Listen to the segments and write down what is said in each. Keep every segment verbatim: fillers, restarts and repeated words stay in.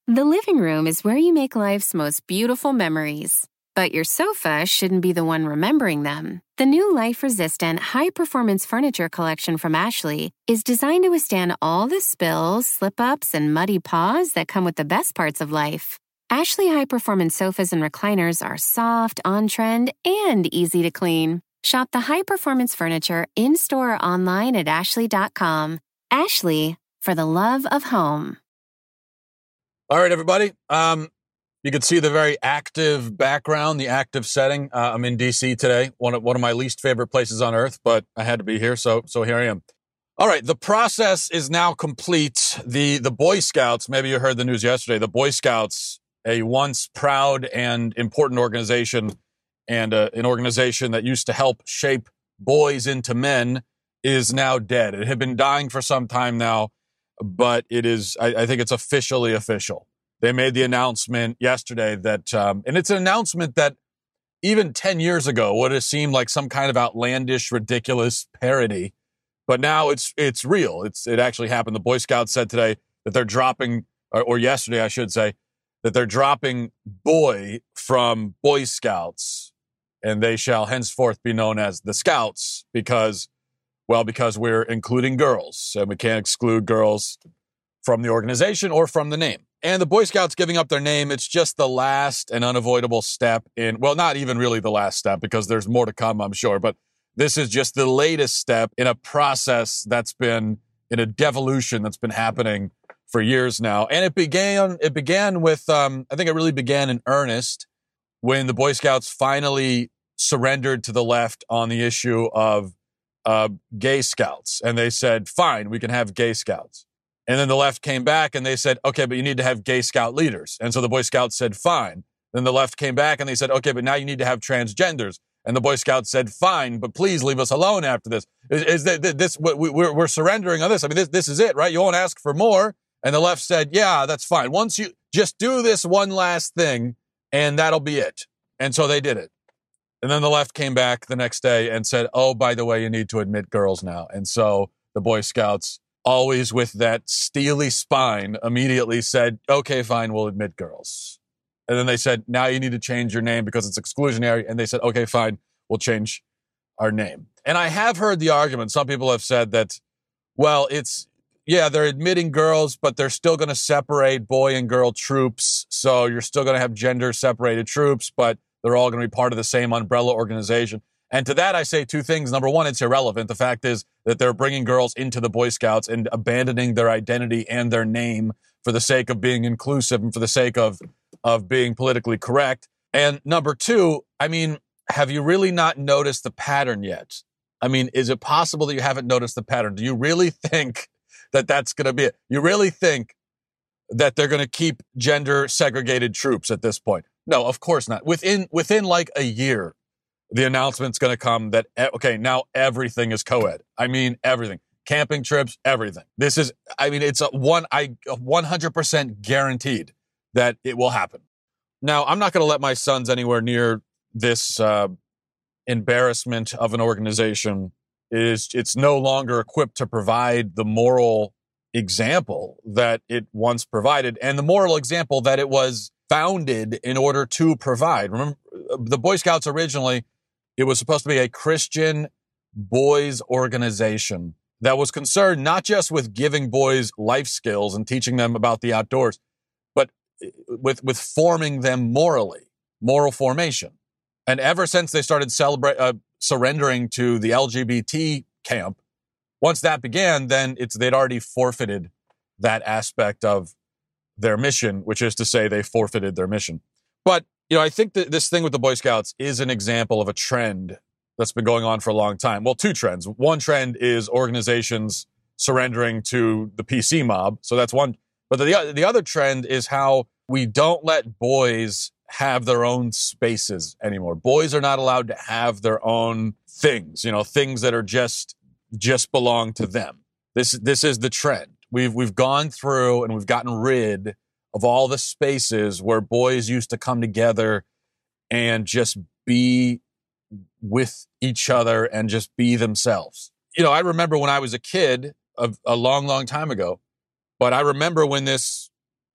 The living room is where you make life's most beautiful memories. But your sofa shouldn't be the one remembering them. The new life-resistant, high-performance furniture collection from Ashley is designed to withstand all the spills, slip-ups, and muddy paws that come with the best parts of life. Ashley high-performance sofas and recliners are soft, on-trend, and easy to clean. Shop the high-performance furniture in-store or online at ashley dot com. Ashley, for the love of home. All right, everybody. Um, you can see the very active background, the active setting. Uh, I'm in D C today, one of one of my least favorite places on earth, but I had to be here, so so here I am. All right, the process is now complete. The the Boy Scouts, maybe you heard the news yesterday, the Boy Scouts, a once proud and important organization, and uh, an organization that used to help shape boys into men, is now dead. It had been dying for some time now, but it is, I, I think it's officially official. They made the announcement yesterday that, um, and it's an announcement that even ten years ago would have seemed like some kind of outlandish, ridiculous parody. But now it's it's real. It's It actually happened. The Boy Scouts said today that they're dropping, or, or yesterday I should say, that they're dropping boy from Boy Scouts, and they shall henceforth be known as the Scouts because, well, because we're including girls, and we can't exclude girls from the organization or from the name. And the Boy Scouts giving up their name, it's just the last and unavoidable step in, well, not even really the last step, because there's more to come, I'm sure, but this is just the latest step in a process that's been, in a devolution that's been happening for years now. And it began, it began with, um, I think it really began in earnest when the Boy Scouts finally surrendered to the left on the issue of Uh, gay scouts. And they said, fine, we can have gay scouts. And then the left came back and they said, okay, but you need to have gay scout leaders. And so the Boy Scouts said, fine. Then the left came back and they said, okay, but now you need to have transgenders. And the Boy Scouts said, fine, but please leave us alone after this. Is, is that this, we, we're, we're surrendering on this. I mean, this, this is it, right? You won't ask for more. And the left said, yeah, that's fine. Once you just do this one last thing and that'll be it. And so they did it. And then the left came back the next day and said, oh, by the way, you need to admit girls now. And so the Boy Scouts, always with that steely spine, immediately said, okay, fine, we'll admit girls. And then they said, now you need to change your name because it's exclusionary. And they said, okay, fine, we'll change our name. And I have heard the argument. Some people have said that, well, it's, yeah, they're admitting girls, but they're still going to separate boy and girl troops. So you're still going to have gender separated troops, but they're all going to be part of the same umbrella organization. And to that, I say two things. Number one, it's irrelevant. The fact is that they're bringing girls into the Boy Scouts and abandoning their identity and their name for the sake of being inclusive and for the sake of, of being politically correct. And number two, I mean, have you really not noticed the pattern yet? I mean, is it possible that you haven't noticed the pattern? Do you really think that that's going to be it? You really think that they're going to keep gender segregated troops at this point? No, of course not. Within within like a year, the announcement's going to come that, okay, now everything is co-ed. I mean, everything. Camping trips, everything. This is, I mean, it's a one, I one hundred percent guaranteed that it will happen. Now, I'm not going to let my sons anywhere near this uh, embarrassment of an organization. It is, it's no longer equipped to provide the moral example that it once provided, and the moral example that it was founded in order to provide. Remember, the Boy Scouts originally, it was supposed to be a Christian boys organization that was concerned not just with giving boys life skills and teaching them about the outdoors, but with, with forming them morally, moral formation. And ever since they started celebrate, uh, surrendering to the L G B T camp, once that began, then it's they'd already forfeited that aspect of their mission, which is to say they forfeited their mission. But, you know, I think that this thing with the Boy Scouts is an example of a trend that's been going on for a long time. Well, two trends. One trend is organizations surrendering to the P C mob. So that's one. But the, the other trend is how we don't let boys have their own spaces anymore. Boys are not allowed to have their own things, you know, things that are just, just belong to them. This, this is the trend. We've we've gone through and we've gotten rid of all the spaces where boys used to come together and just be with each other and just be themselves. You know, I remember when I was a kid, a, a long, long time ago, but I remember when this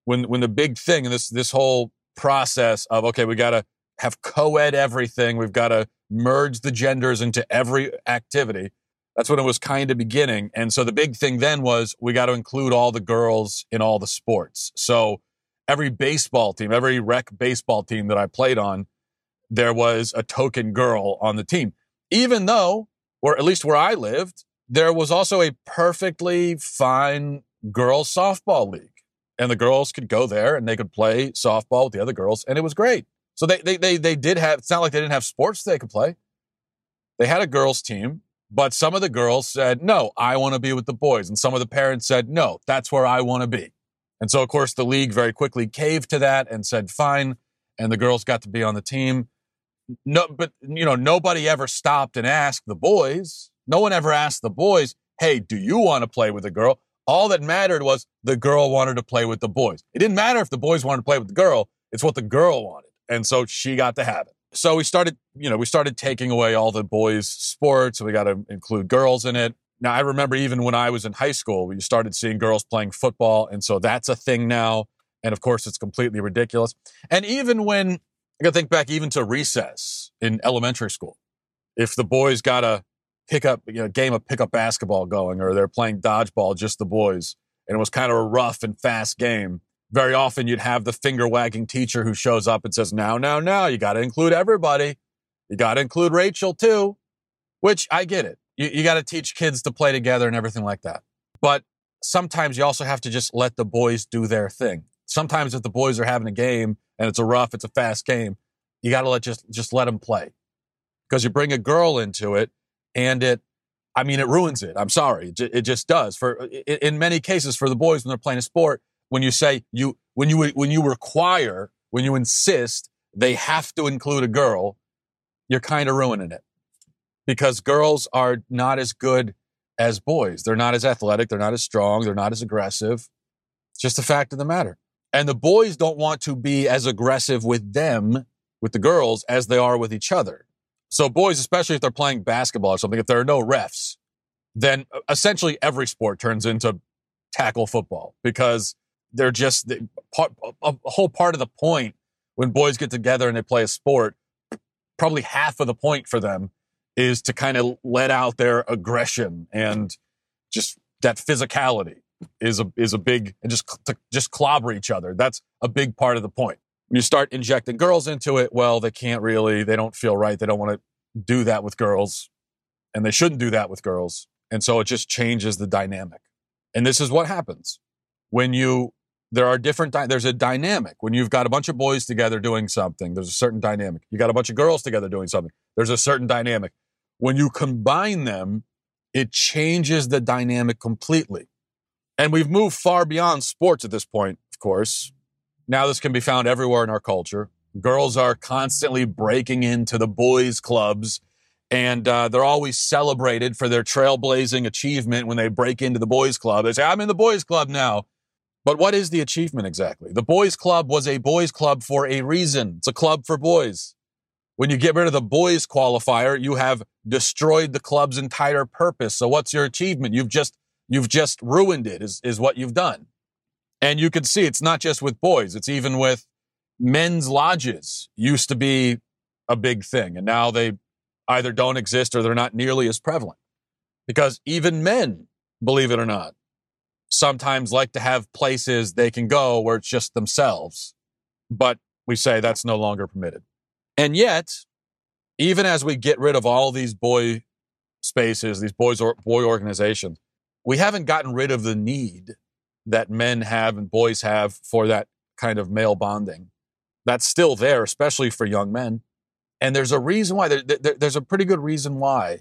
when when the big thing and this this whole process of, okay, we got to have co-ed everything, we've got to merge the genders into every activity. That's when it was kind of beginning. And so the big thing then was we got to include all the girls in all the sports. So every baseball team, every rec baseball team that I played on, there was a token girl on the team. Even though, or at least where I lived, there was also a perfectly fine girls softball league. And the girls could go there and they could play softball with the other girls. And it was great. So they, they, they, they did have, it's not like they didn't have sports they could play. They had a girls team. But some of the girls said, no, I want to be with the boys. And some of the parents said, no, that's where I want to be. And so, of course, the league very quickly caved to that and said, fine. And the girls got to be on the team. No, but, you know, nobody ever stopped and asked the boys. No one ever asked the boys, hey, do you want to play with a girl? All that mattered was the girl wanted to play with the boys. It didn't matter if the boys wanted to play with the girl. It's what the girl wanted. And so she got to have it. So we started, you know, we started taking away all the boys' sports. So we got to include girls in it. Now, I remember even when I was in high school, we started seeing girls playing football. And so that's a thing now. And of course, it's completely ridiculous. And even when, I got to think back even to recess in elementary school, if the boys got a pick up, you know, game of pickup basketball going, or they're playing dodgeball, just the boys, and it was kind of a rough and fast game, very often you'd have the finger-wagging teacher who shows up and says, now, now, now, you got to include everybody. You got to include Rachel, too, which I get it. You, you got to teach kids to play together and everything like that. But sometimes you also have to just let the boys do their thing. Sometimes if the boys are having a game and it's a rough, it's a fast game, you got to let just, just let them play. Because you bring a girl into it and it, I mean, it ruins it. I'm sorry. It, it just does. For in many cases, for the boys when they're playing a sport, when you say you, when you, when you require, when you insist they have to include a girl, you're kind of ruining it because girls are not as good as boys. They're not as athletic. They're not as strong. They're not as aggressive. It's just a fact of the matter. And the boys don't want to be as aggressive with them, with the girls, as they are with each other. So boys, especially if they're playing basketball or something, if there are no refs, then essentially every sport turns into tackle football because they're just the part, a whole part of the point when boys get together and they play a sport, probably half of the point for them is to kind of let out their aggression and just that physicality is a, is a big, and just to just clobber each other. That's a big part of the point. When you start injecting girls into it, well, they can't really, they don't feel right. They don't want to do that with girls and they shouldn't do that with girls. And so it just changes the dynamic. And this is what happens when you, there are different, there's a dynamic. When you've got a bunch of boys together doing something, there's a certain dynamic. You got a bunch of girls together doing something, there's a certain dynamic. When you combine them, it changes the dynamic completely. And we've moved far beyond sports at this point, of course. Now this can be found everywhere in our culture. Girls are constantly breaking into the boys' clubs, and uh, they're always celebrated for their trailblazing achievement when they break into the boys' club. They say, I'm in the boys' club now. But what is the achievement exactly? The boys' club was a boys' club for a reason. It's a club for boys. When you get rid of the boys' qualifier, you have destroyed the club's entire purpose. So what's your achievement? You've just you've just ruined it, is, is what you've done. And you can see it's not just with boys. It's even with men's lodges. Used to be a big thing. And now they either don't exist or they're not nearly as prevalent. Because even men, believe it or not, sometimes like to have places they can go where it's just themselves. But we say that's no longer permitted. And yet, even as we get rid of all these boy spaces, these boys or boy organizations, we haven't gotten rid of the need that men have and boys have for that kind of male bonding. That's still there, especially for young men. And there's a reason why. There, there, there's a pretty good reason why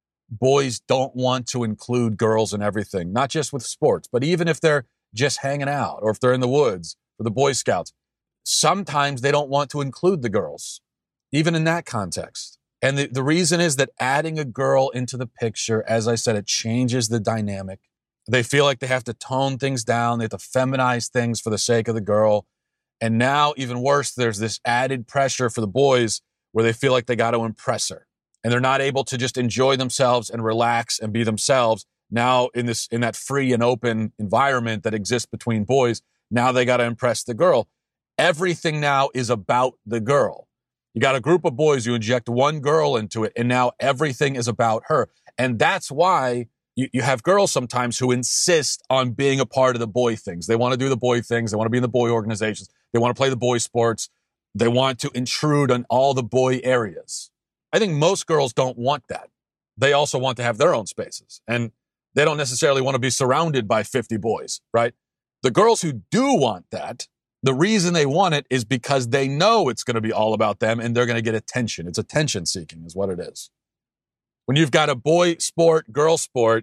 boys don't want to include girls in everything, not just with sports, but even if they're just hanging out or if they're in the woods for the Boy Scouts, sometimes they don't want to include the girls, even in that context. And the, the reason is that adding a girl into the picture, as I said, it changes the dynamic. They feel like they have to tone things down. They have to feminize things for the sake of the girl. And now, even worse, there's this added pressure for the boys where they feel like they got to impress her. And they're not able to just enjoy themselves and relax and be themselves. Now, in this, in that free and open environment that exists between boys, Now they got to impress the girl. Everything now is about the girl. You got a group of boys, you inject one girl into it, and now everything is about her. And that's why you, you have girls sometimes who insist on being a part of the boy things. They want to do the boy things. They want to be in the boy organizations. They want to play the boy sports. They want to intrude on all the boy areas. I think most girls don't want that. They also want to have their own spaces. And they don't necessarily want to be surrounded by fifty boys, right? The girls who do want that, the reason they want it is because they know it's going to be all about them and they're going to get attention. It's attention seeking is what it is. When you've got a boy sport, girl sport,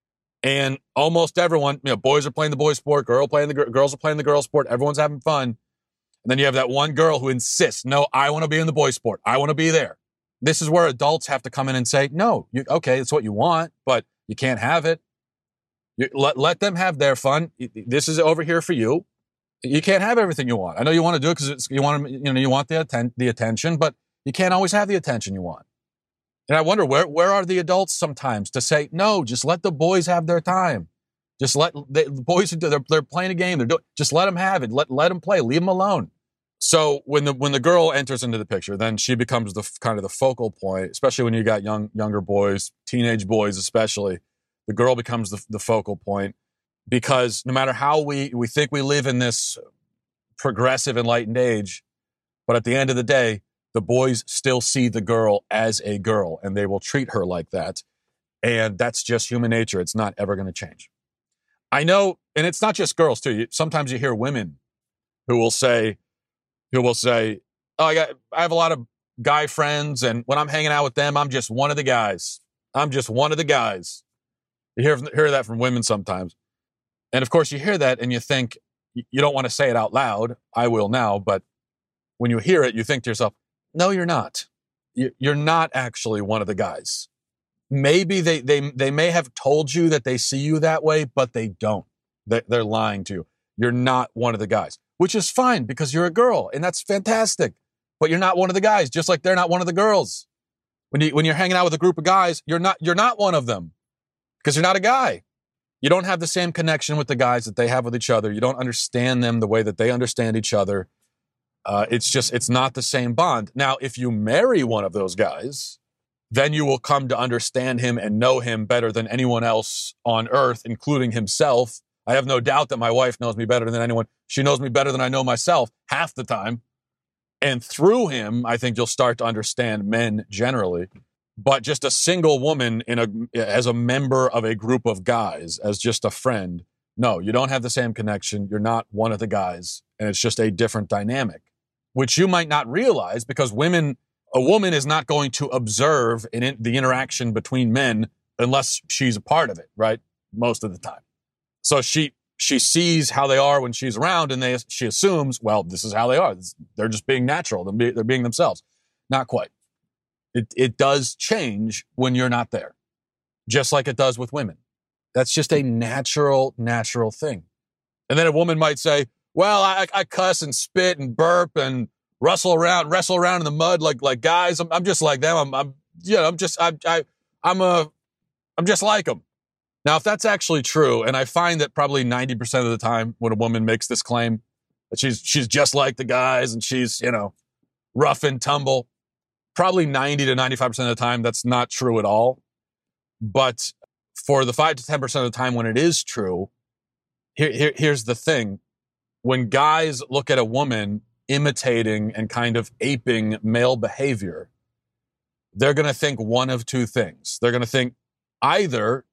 and almost everyone, you know, boys are playing the boy sport, girl playing the girls are playing the girl sport, everyone's having fun. And then you have that one girl who insists, no, I want to be in the boy sport. I want to be there. This is where adults have to come in and say, no, you, okay, it's what you want, but you can't have it. You, let, let them have their fun. This is over here for you. You can't have everything you want. I know you want to do it because you want to, you know, you want the atten- the attention, but you can't always have the attention you want. And I wonder where where are the adults sometimes to say no? Just let the boys have their time. Just let the, the boys who do they're they're playing a game. They're doing, just let them have it. Let let them play. Leave them alone. So when the when the girl enters into the picture, then she becomes the kind of the focal point. Especially when you got young younger boys, teenage boys especially, the girl becomes the the focal point. Because no matter how we, we think we live in this progressive, enlightened age, but at the end of the day, the boys still see the girl as a girl, and they will treat her like that. And that's just human nature. It's not ever going to change. I know, and it's not just girls, too. Sometimes you hear women who will say, who will say, oh, I got, I have a lot of guy friends, and when I'm hanging out with them, I'm just one of the guys. I'm just one of the guys. You hear, hear that from women sometimes. And of course, you hear that and you think, you don't want to say it out loud. I will now. But when you hear it, you think to yourself, no, you're not. You're not actually one of the guys. Maybe they they they may have told you that they see you that way, but they don't. They're lying to you. You're not one of the guys, which is fine because you're a girl and that's fantastic. But you're not one of the guys, just like they're not one of the girls. When you when you're hanging out with a group of guys, you're not you're not one of them because you're not a guy. You don't have the same connection with the guys that they have with each other. You don't understand them the way that they understand each other. Uh, it's just, it's not the same bond. Now, if you marry one of those guys, then you will come to understand him and know him better than anyone else on earth, including himself. I have no doubt that my wife knows me better than anyone. She knows me better than I know myself half the time. And through him, I think you'll start to understand men generally. But just a single woman in a as a member of a group of guys, as just a friend, no, you don't have the same connection. You're not one of the guys, and it's just a different dynamic, which you might not realize because women, a woman is not going to observe in the interaction between men unless she's a part of it, right? Most of the time. So she she sees how they are when she's around, and they she assumes, well, this is how they are. They're just being natural. They're, be, they're being themselves. Not quite. It it does change when you're not there, just like it does with women. That's just a natural, natural thing. And then a woman might say, well, I, I cuss and spit and burp and wrestle around, wrestle around in the mud like like guys. I'm, I'm just like them. I'm, I'm you know, I'm just I I I'm a I'm just like them. Now, if that's actually true, and I find that probably ninety percent of the time when a woman makes this claim that she's she's just like the guys and she's, you know, rough and tumble, probably ninety to ninety-five percent of the time, that's not true at all. But for the five to ten percent of the time when it is true, here, here, here's the thing. When guys look at a woman imitating and kind of aping male behavior, they're going to think one of two things. They're going to think either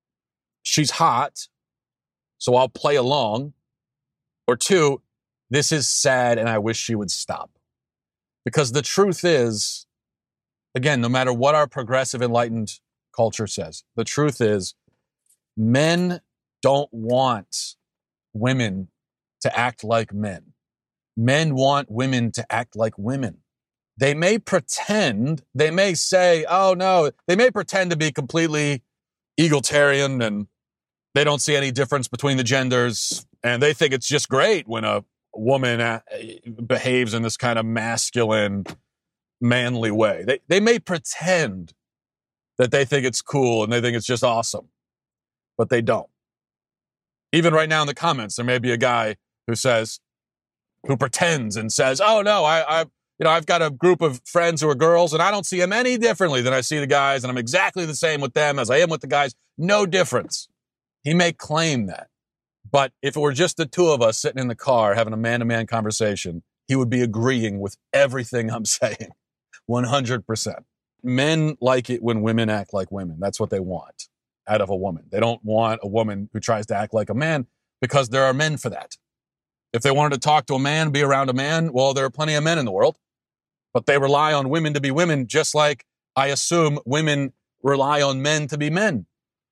she's hot, so I'll play along, or two, this is sad and I wish she would stop. Because the truth is, again, no matter what our progressive enlightened culture says, the truth is men don't want women to act like men. Men want women to act like women. They may pretend, they may say, oh no, they may pretend to be completely egalitarian and they don't see any difference between the genders and they think it's just great when a woman behaves in this kind of masculine, manly way. They they may pretend that they think it's cool and they think it's just awesome, but they don't. Even right now in the comments, there may be a guy who says, who pretends and says, oh, no, I, I, you know, I've got a group of friends who are girls, and I don't see them any differently than I see the guys, and I'm exactly the same with them as I am with the guys. No difference. He may claim that. But if it were just the two of us sitting in the car having a man-to-man conversation, he would be agreeing with everything I'm saying, one hundred percent. Men like it when women act like women. That's what they want out of a woman. They don't want a woman who tries to act like a man because there are men for that. If they wanted to talk to a man, be around a man, well, there are plenty of men in the world. But they rely on women to be women, just like I assume women rely on men to be men.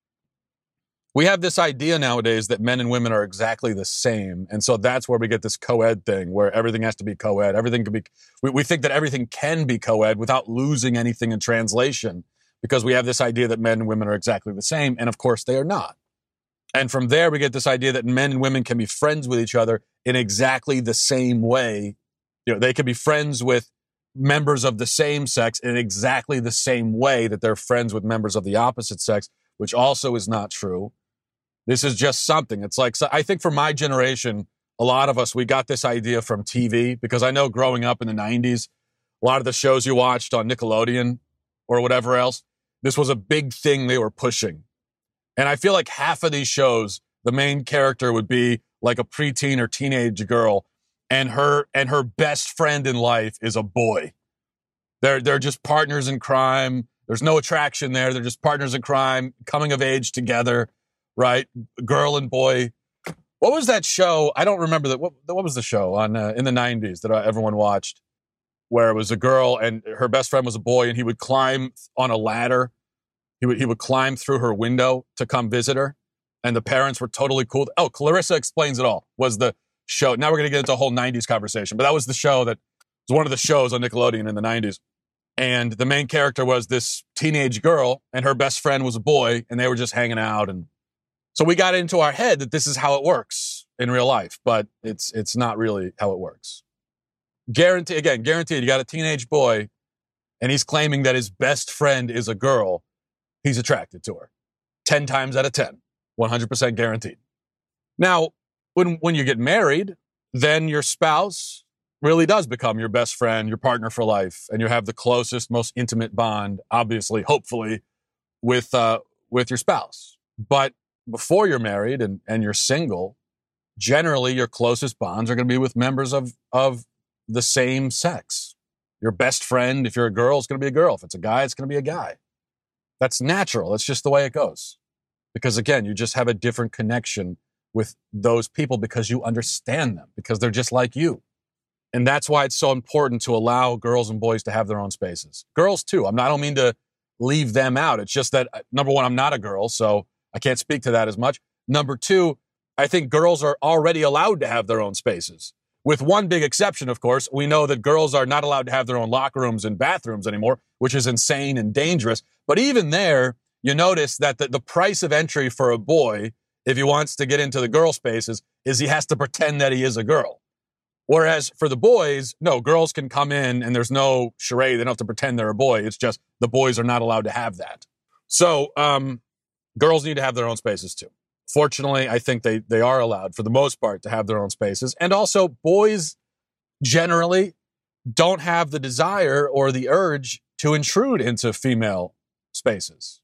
We have this idea nowadays that men and women are exactly the same. And so that's where we get this co-ed thing where everything has to be co-ed. Everything can be, we, we think that everything can be co-ed without losing anything in translation because we have this idea that men and women are exactly the same. And of course they are not. And from there, we get this idea that men and women can be friends with each other in exactly the same way. You know, they can be friends with members of the same sex in exactly the same way that they're friends with members of the opposite sex, which also is not true. This is just something. It's like, so I think for my generation, a lot of us, we got this idea from T V because I know growing up in the nineties, a lot of the shows you watched on Nickelodeon or whatever else, this was a big thing they were pushing. And I feel like half of these shows, the main character would be like a preteen or teenage girl, and her and her best friend in life is a boy. They're they're just partners in crime. There's no attraction there. They're just partners in crime, coming of age together, right? Girl and boy. What was that show? I don't remember that. What, what was the show on uh, in the nineties that everyone watched, where it was a girl and her best friend was a boy, and he would climb on a ladder. He would he would climb through her window to come visit her, and the parents were totally cool. Oh, Clarissa Explains It All was the show. Now we're going to get into a whole nineties conversation, but that was the show that was one of the shows on Nickelodeon in the nineties. And the main character was this teenage girl, and her best friend was a boy, and they were just hanging out. And so we got into our head that this is how it works in real life, but it's it's not really how it works. Guarantee again, guaranteed. You got a teenage boy, and he's claiming that his best friend is a girl. He's attracted to her. Ten times out of ten. one hundred percent guaranteed. Now, when, when you get married, then your spouse really does become your best friend, your partner for life, and you have the closest, most intimate bond, obviously, hopefully, with uh, with your spouse. But before you're married and, and you're single, generally your closest bonds are going to be with members of, of the same sex. Your best friend, if you're a girl, is going to be a girl. If it's a guy, it's going to be a guy. That's natural. It's just the way it goes. Because again, you just have a different connection with those people because you understand them, because they're just like you. And that's why it's so important to allow girls and boys to have their own spaces. Girls too. I'm not, I don't mean to leave them out. It's just that, number one, I'm not a girl, so I can't speak to that as much. Number two, I think girls are already allowed to have their own spaces. With one big exception, of course. We know that girls are not allowed to have their own locker rooms and bathrooms anymore, which is insane and dangerous. But even there, you notice that the, the price of entry for a boy, if he wants to get into the girl spaces, is he has to pretend that he is a girl. Whereas for the boys, no, girls can come in and there's no charade. They don't have to pretend they're a boy. It's just the boys are not allowed to have that. So um, girls need to have their own spaces too. Fortunately, I think they, they are allowed, for the most part, to have their own spaces. And also, boys generally don't have the desire or the urge to intrude into female spaces.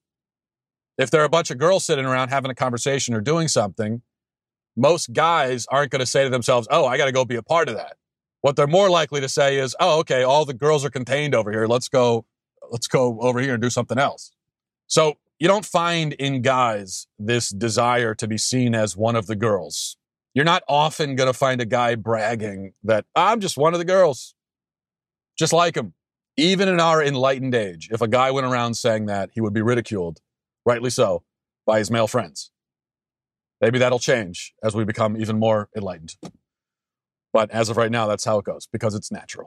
If there are a bunch of girls sitting around having a conversation or doing something, most guys aren't going to say to themselves, oh, I got to go be a part of that. What they're more likely to say is, oh, okay, all the girls are contained over here. Let's go, let's go over here and do something else. So you don't find in guys this desire to be seen as one of the girls. You're not often going to find a guy bragging that I'm just one of the girls, just like him. Even in our enlightened age, if a guy went around saying that, he would be ridiculed, rightly so, by his male friends. Maybe that'll change as we become even more enlightened. But as of right now, that's how it goes, because it's natural.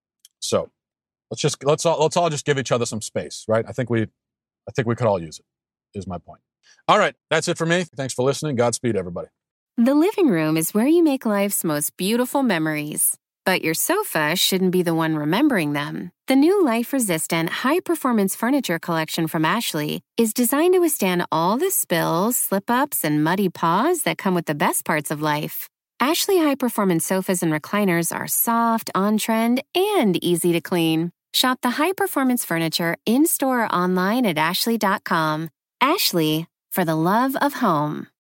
So let's just let's all let's all just give each other some space, right? I think we I think we could all use it, is my point. All right, that's it for me. Thanks for listening. Godspeed, everybody. The living room is where you make life's most beautiful memories. But your sofa shouldn't be the one remembering them. The new life-resistant, high-performance furniture collection from Ashley is designed to withstand all the spills, slip-ups, and muddy paws that come with the best parts of life. Ashley High Performance sofas and recliners are soft, on-trend, and easy to clean. Shop the high-performance furniture in-store or online at ashley dot com. Ashley, for the love of home.